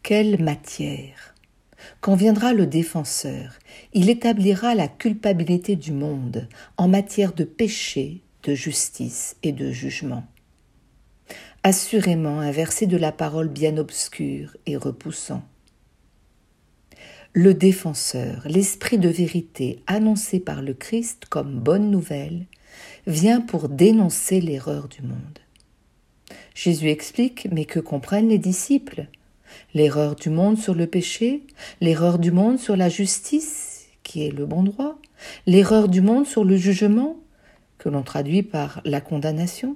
Quelle matière! Quand viendra le défenseur, il établira la culpabilité du monde en matière de péché, de justice et de jugement. Assurément un verset de la parole bien obscur et repoussant. Le défenseur, l'esprit de vérité annoncé par le Christ comme bonne nouvelle, vient pour dénoncer l'erreur du monde. Jésus explique, mais que comprennent les disciples? L'erreur du monde sur le péché, l'erreur du monde sur la justice, qui est le bon droit, l'erreur du monde sur le jugement, que l'on traduit par la condamnation.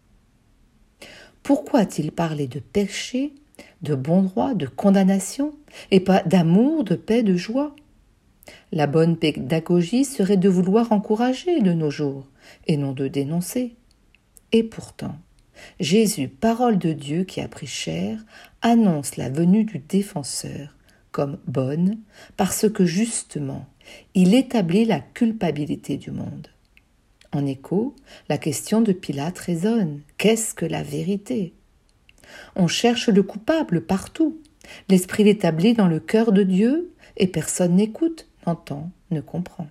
Pourquoi a-t-il parlé de péché, de bon droit, de condamnation, et pas d'amour, de paix, de joie? La bonne pédagogie serait de vouloir encourager de nos jours, et non de dénoncer. Et pourtant, Jésus, parole de Dieu qui a pris chair, annonce la venue du défenseur comme bonne parce que justement, il établit la culpabilité du monde. En écho, la question de Pilate résonne. Qu'est-ce que la vérité? On cherche le coupable partout. L'esprit l'établit dans le cœur de Dieu et personne n'écoute, n'entend, ne comprend.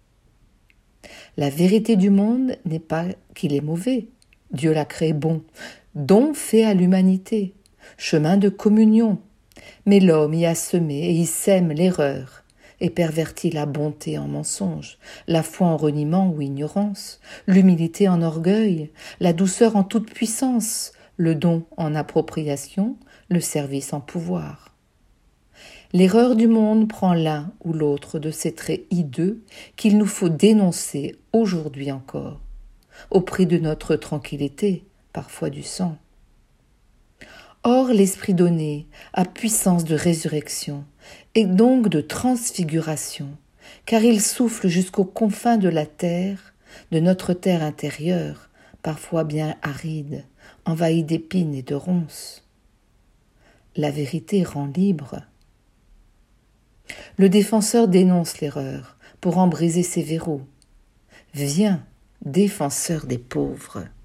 La vérité du monde n'est pas qu'il est mauvais. Dieu l'a créé bon, don fait à l'humanité, chemin de communion. Mais l'homme y a semé et y sème l'erreur et pervertit la bonté en mensonge, la foi en reniement ou ignorance, l'humilité en orgueil, la douceur en toute puissance, le don en appropriation, le service en pouvoir. L'erreur du monde prend l'un ou l'autre de ces traits hideux qu'il nous faut dénoncer aujourd'hui encore, au prix de notre tranquillité, parfois du sang. Or, l'esprit donné a puissance de résurrection et donc de transfiguration, car il souffle jusqu'aux confins de la terre, de notre terre intérieure, parfois bien aride, envahie d'épines et de ronces. La vérité rend libre. Le défenseur dénonce l'erreur pour en briser ses verrous. Viens, défenseur des pauvres.